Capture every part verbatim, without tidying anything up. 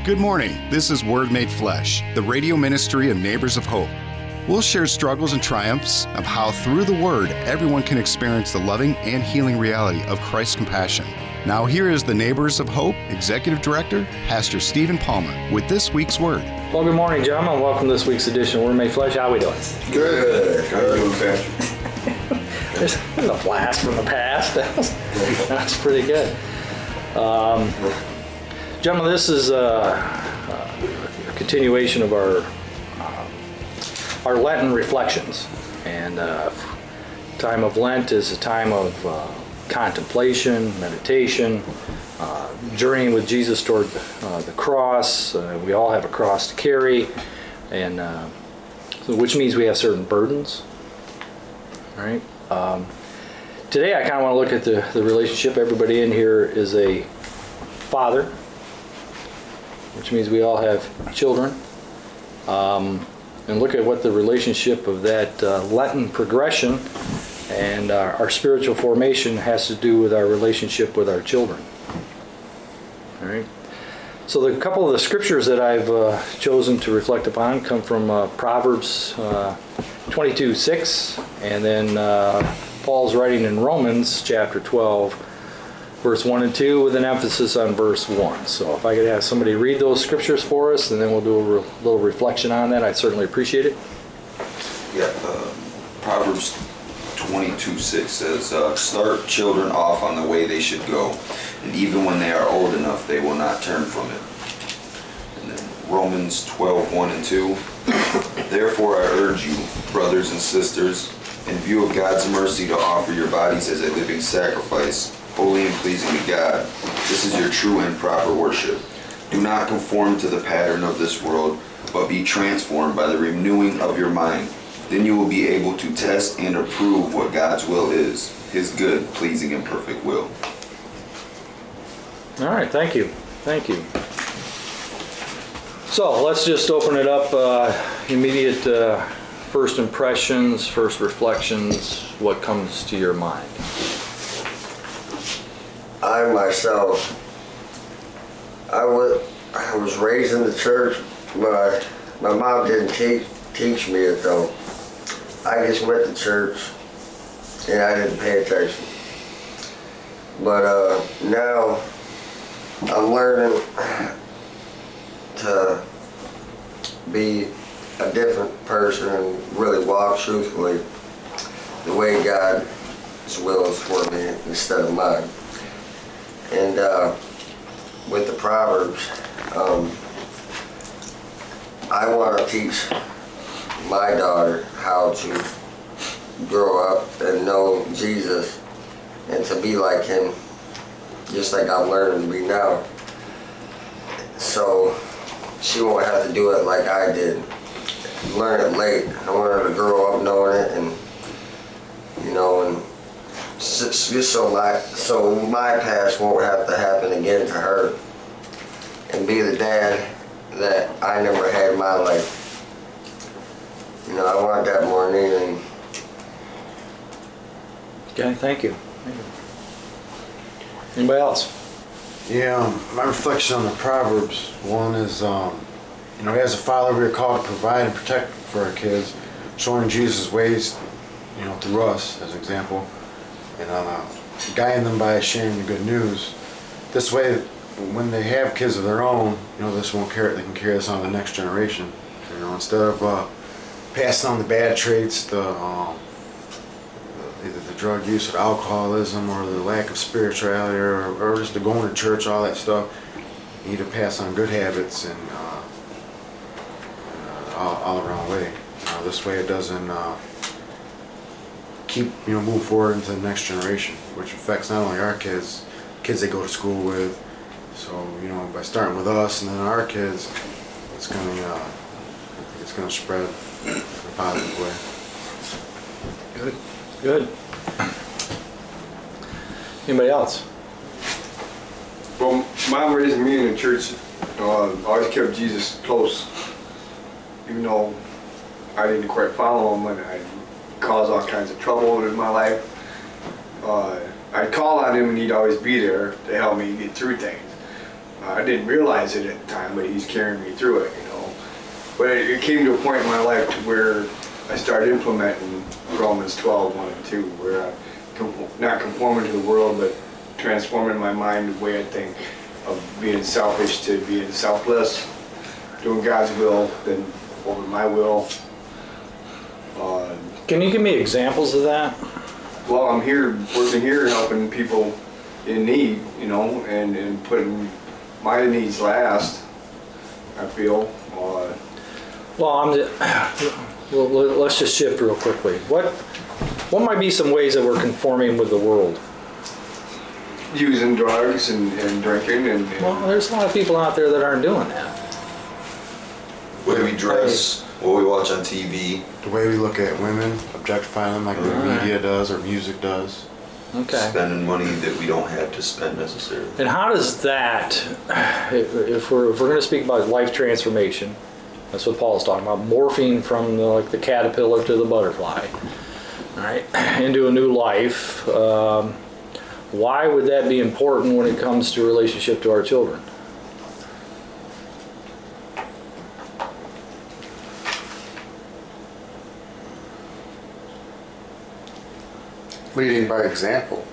Good morning. This is Word Made Flesh, the radio ministry of Neighbors of Hope. We'll share struggles and triumphs of how through the Word everyone can experience the loving and healing reality of Christ's compassion. Now here is the Neighbors of Hope Executive Director, Pastor Stephen Palmer, with this week's Word. Well, good morning, gentlemen. Welcome to this week's edition of Word Made Flesh. How are we doing? Good. How are you doing, Pastor? There's a blast from the past. That was, that's pretty good. Um, gentlemen, this is uh, a continuation of our uh, our Lenten reflections. And uh, time of Lent is a time of uh, contemplation, meditation, uh, journeying with Jesus toward uh, the cross. Uh, we all have a cross to carry, and uh, so, which means we have certain burdens. All right. Um, today, I kind of want to look at the, the relationship. Everybody in here is a father, which means we all have children, um, and look at what the relationship of that uh, Lenten progression and uh, our spiritual formation has to do with our relationship with our children. All right. So the couple of the scriptures that I've uh, chosen to reflect upon come from uh, Proverbs uh, twenty-two six, and then uh, Paul's writing in Romans chapter twelve, verse one and two, with an emphasis on verse one. So if I could have somebody read those scriptures for us, and then we'll do a re- little reflection on that, I'd certainly appreciate it. Yeah, uh, Proverbs twenty-two six says, uh, start children off on the way they should go, and even when they are old enough, they will not turn from it. And then Romans twelve one and two, therefore I urge you, brothers and sisters, in view of God's mercy, to offer your bodies as a living sacrifice, holy and pleasing to God. This is your true and proper worship. Do not conform to the pattern of this world, but be transformed by the renewing of your mind. Then you will be able to test and approve what God's will is, His good, pleasing, and perfect will. All right, thank you. Thank you. So let's just open it up. Uh, immediate uh, first impressions, first reflections. What comes to your mind? I myself, I was, I was raised in the church, but my mom didn't teach, teach me it though. I just went to church and I didn't pay attention. But uh, now I'm learning to be a different person and really walk truthfully the way God's will is for me instead of mine. And uh, with the Proverbs, um, I want to teach my daughter how to grow up and know Jesus and to be like Him, just like I'm learning to be now. So she won't have to do it like I did. Learn it late. I want her to grow up knowing it, and you know, and just so my so my past won't have to happen again to her, and be the dad that I never had in my life. You know, I want that more than anything. Okay, thank you. Thank you. Anybody else? Yeah, um, my reflection on the Proverbs, one is, um, you know, as a father, we are called to provide and protect for our kids, showing Jesus' ways, you know, through us as an example, and uh, guiding them by sharing the good news. This way, when they have kids of their own, you know, this won't carry, they can carry this on to the next generation. You know, instead of uh, passing on the bad traits, the um, either the drug use or the alcoholism or the lack of spirituality or, or just the going to church, all that stuff, you need to pass on good habits and uh, uh, all, all around way. You know, this way it doesn't uh, keep, you know, move forward into the next generation, which affects not only our kids, kids they go to school with. So, you know, by starting with us and then our kids, it's going to uh, it's going to spread in a positive way. Good. Good. Anybody else? Well, mom raised me in the church. Uh, always kept Jesus close, even though I didn't quite follow him and I caused all kinds of trouble in my life. Uh, I'd call on him and he'd always be there to help me get through things. I didn't realize it at the time, but he's carrying me through it, you know. But it, it came to a point in my life to where I started implementing Romans twelve, one and two, where I'm com- not conforming to the world, but transforming my mind, the way I think, of being selfish to being selfless, doing God's will than over my will. Uh, Can you give me examples of that? well, I'm here, working here, helping people in need, you know, and, and putting my needs last, I feel. Uh, Well, I'm just, well, let's just shift real quickly. What what might be some ways that we're conforming with the world? using drugs and, and drinking and, and Well, there's a lot of people out there that aren't doing that. The way we dress, what we watch on T V. The way we look at women, objectifying them like the Alright. media does or music does. Okay. Spending money that we don't have to spend necessarily. And how does that, if we're if we're going to speak about life transformation, that's what Paul's talking about, morphing from the, like the caterpillar to the butterfly, all right, into a new life. Um, why would that be important when it comes to relationship to our children? Leading by example.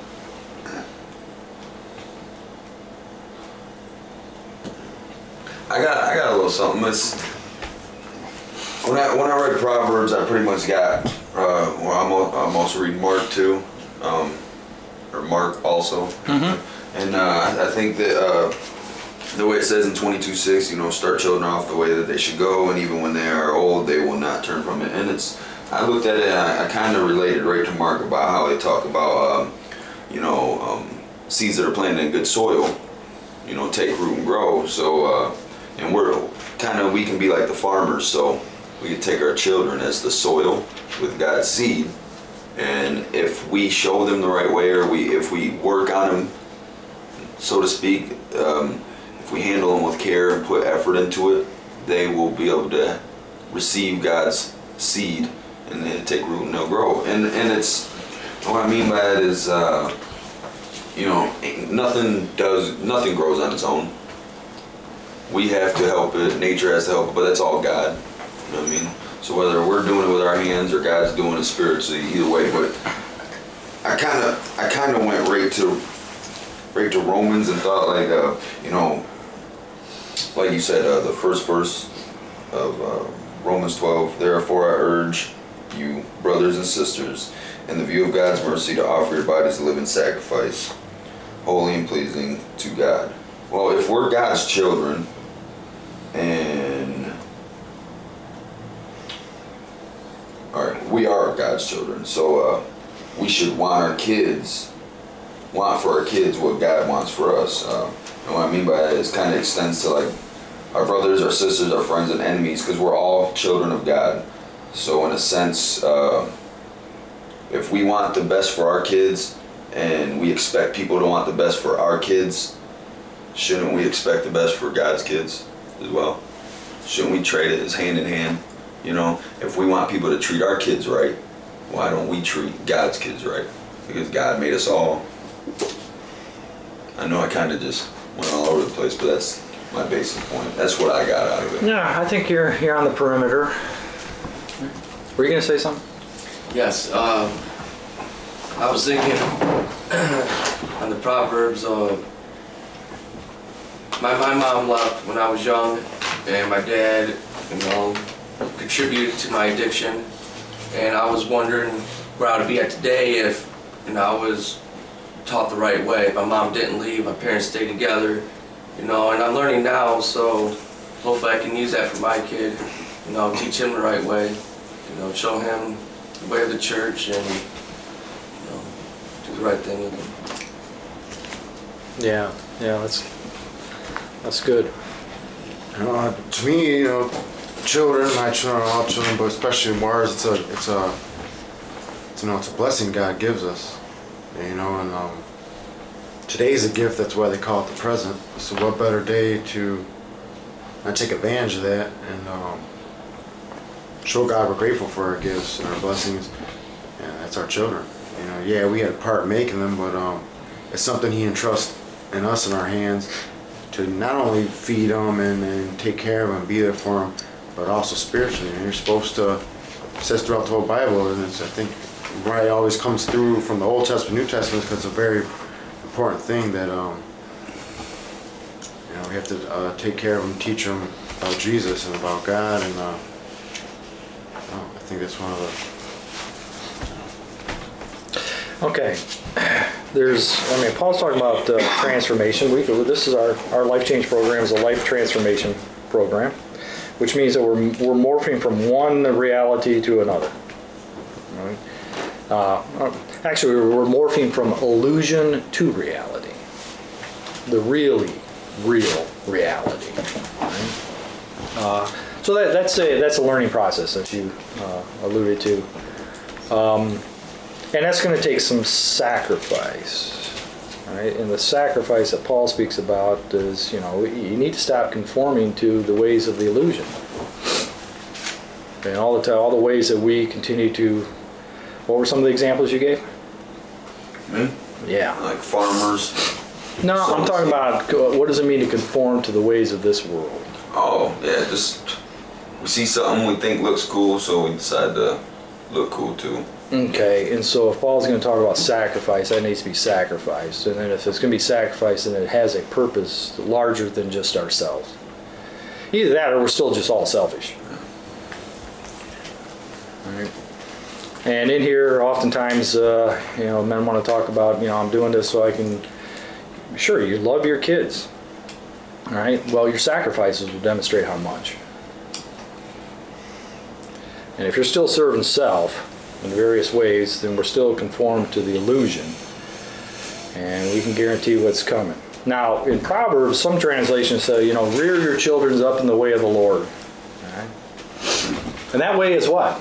I got I got a little something. It's when I when I read Proverbs, I pretty much got. Uh, well, I'm al- I'm also reading Mark too, um, or Mark also, Mm-hmm. and uh, I I think that uh, the way it says in twenty-two six, you know, start children off the way that they should go, and even when they are old, they will not turn from it. And it's I looked at it, and I, I kind of related right to Mark about how they talk about, um, you know, um, seeds that are planted in good soil, you know, take root and grow. So. Uh, And we're kind of, we can be like the farmers, so we can take our children as the soil with God's seed. And if we show them the right way, or we, if we work on them, so to speak, um, if we handle them with care and put effort into it, they will be able to receive God's seed and then take root and they'll grow. And and it's, what I mean by that is, uh, you know, nothing does, nothing grows on its own. We have to help it, nature has to help it, but that's all God. You know what I mean? So whether we're doing it with our hands or God's doing it spiritually, either way. But I kind of, I kind of went right to, right to Romans and thought like, uh, you know, like you said, uh, the first verse of uh, Romans twelve. Therefore, I urge you, brothers and sisters, in the view of God's mercy, to offer your bodies a living sacrifice, holy and pleasing to God. Well, if we're God's children, and all right, we are God's children, so uh, we should want our kids, want for our kids what God wants for us. Uh, and what I mean by that is kind of extends to like our brothers, our sisters, our friends, and enemies, because we're all children of God. So in a sense, uh, if we want the best for our kids, and we expect people to want the best for our kids, shouldn't we expect the best for God's kids as well? Shouldn't we trade it as hand in hand? You know, if we want people to treat our kids right, why don't we treat God's kids right? Because God made us all. I know I kind of just went all over the place, but that's my basic point. That's what I got out of it. Yeah, I think you're you're on the perimeter. Were you gonna say something? Yes, um, I was thinking on the Proverbs, uh, my, my mom left when I was young, and my dad, you know, contributed to my addiction, and I was wondering where I would be at today if, you know, I was taught the right way. If my mom didn't leave, my parents stayed together, you know, and I'm learning now, so hopefully I can use that for my kid, you know, teach him the right way, you know, show him the way of the church, and, you know, do the right thing with him. Yeah, yeah, that's that's good. Uh, to me, you know, children, my children are all children, but especially ours, it's a, it's a, it's, you know, it's a blessing God gives us, you know, and um, today's a gift. That's why they call it the present. So what better day to not take advantage of that and um, show God we're grateful for our gifts and our blessings, and that's our children. You know, yeah, we had a part making them, but um, it's something He entrusts in us in our hands to not only feed them and, and take care of them, be there for them, but also spiritually. And you're supposed to, it says throughout the whole Bible, and it's, I think, why it always comes through from the Old Testament, New Testament, because it's a very important thing that um, you know, we have to uh, take care of them, teach them about Jesus and about God, and uh, oh, I think that's one of the. Okay, there's, I mean, Paul's talking about uh, transformation. We, this is our, our Life Change program is a life transformation program, which means that we're, we're morphing from one reality to another. All right? Uh, actually, we're morphing from illusion to reality. The really, real reality. Right? Uh, so that, that's, a, that's a learning process that you uh, alluded to. Um, And that's going to take some sacrifice, right? And the sacrifice that Paul speaks about is, you know, you need to stop conforming to the ways of the illusion. And all the time, all the ways that we continue to. What were some of the examples you gave? Me? Yeah. Like farmers. No, I'm talking about what does it mean to conform to the ways of this world? Oh, yeah, just we see something we think looks cool, so we decide to look cool too. Okay, and so if Paul's going to talk about sacrifice, that needs to be sacrificed. And then if it's going to be sacrificed, then it has a purpose larger than just ourselves. Either that or we're still just all selfish. All right. And in here, oftentimes, uh, you know, men want to talk about, you know, I'm doing this so I can... Sure, you love your kids. All right, well, your sacrifices will demonstrate how much. And if you're still serving self in various ways, then we're still conformed to the illusion, and we can guarantee what's coming. Now, in Proverbs, some translations say, you know, rear your children up in the way of the Lord. All right? And that way is what?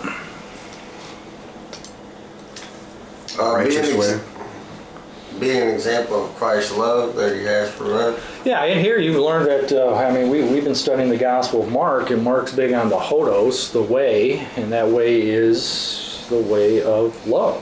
Uh, Righteous being, way. ex- being an example of Christ's love that he has for us. Yeah, in here you've learned that, uh, I mean, we, we've been studying the Gospel of Mark, and Mark's big on the hodos, the way, and that way is the way of love.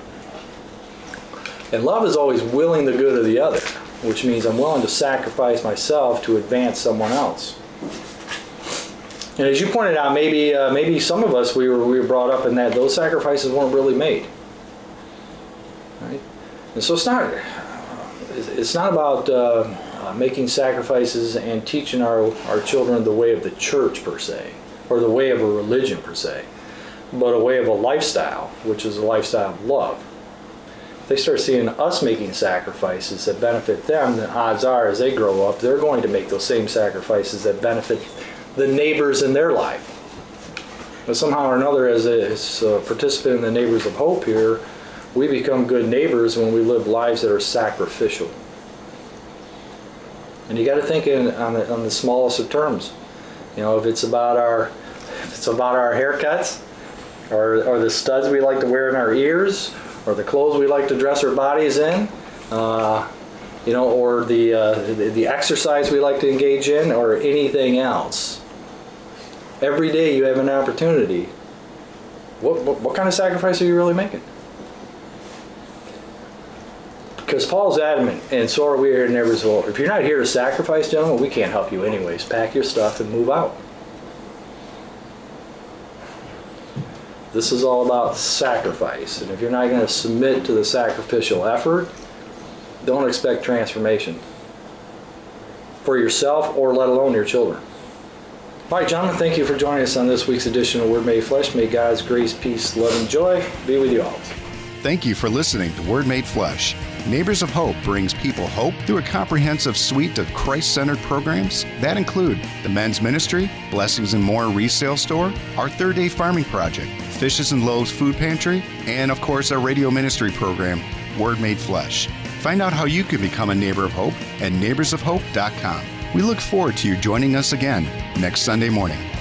And love is always willing the good of the other, which means I'm willing to sacrifice myself to advance someone else. And as you pointed out, maybe uh, maybe some of us we were we were brought up in that those sacrifices weren't really made. Right? And so it's not it's not about uh, uh, making sacrifices and teaching our our children the way of the church per se, or the way of a religion per se, but a way of a lifestyle, which is a lifestyle of love. If they start seeing us making sacrifices that benefit them, then odds are, as they grow up, they're going to make those same sacrifices that benefit the neighbors in their life. But somehow or another, as a, as a participant in the Neighbors of Hope here, we become good neighbors when we live lives that are sacrificial. And you got to think in, on, the, on the smallest of terms. You know, if it's about our, if it's about our haircuts, Or, or the studs we like to wear in our ears, or the clothes we like to dress our bodies in, uh, you know, or the, uh, the the exercise we like to engage in, or anything else. Every day you have an opportunity. What what, what kind of sacrifice are you really making? Because Paul's adamant, and so are we here in Neighborsville. If you're not here to sacrifice, gentlemen, we can't help you anyways. Pack your stuff and move out. This is all about sacrifice, and if you're not going to submit to the sacrificial effort, don't expect transformation for yourself or let alone your children. All right, gentlemen, thank you for joining us on this week's edition of Word Made Flesh. May God's grace, peace, love, and joy be with you all. Thank you for listening to Word Made Flesh. Neighbors of Hope brings people hope through a comprehensive suite of Christ-centered programs that include the men's ministry, Blessings and More resale store, our Third Day Farming Project, Fishes and Loaves Food Pantry, and of course our radio ministry program, Word Made Flesh. Find out how you can become a Neighbor of Hope at neighbors of hope dot com. We look forward to you joining us again next Sunday morning.